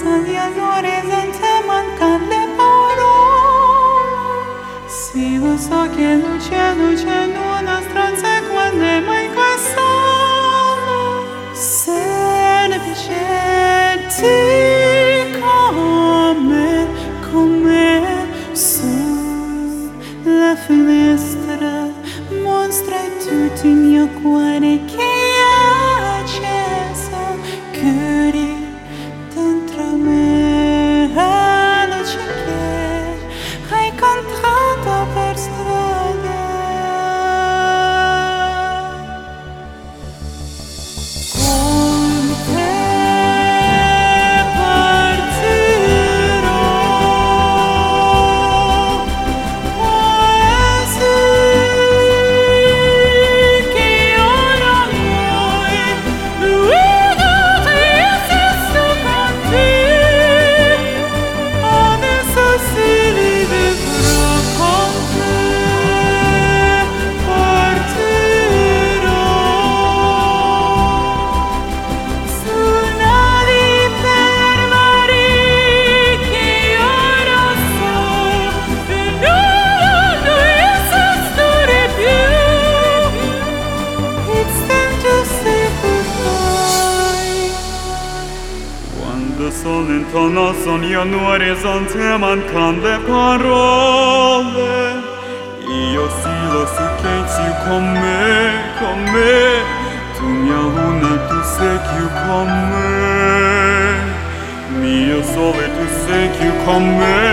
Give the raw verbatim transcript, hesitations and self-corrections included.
sogni all'orizzonte mancano le parole. Sì, lo so che non c'è, non c'è una stronza quando è mai questa. Se ne piacetti come, come sulla finestra, mostra tutto il mio cuore che è acceso, chiudi dentro me la luce che hai incontrato per strada. Con te partirò, quasi che ora vuoi, guidati se sto con te, adesso si rivedrà con te, partirò su navi per mari che ora so, e non esistono più. It's time to say goodbye. Quando sono intorno sogno all'orizzonte mancano le parole. Io sì lo so che sei con me, con me. Tu mia luna, tu sei più con me. Mio sole, tu sei più con me.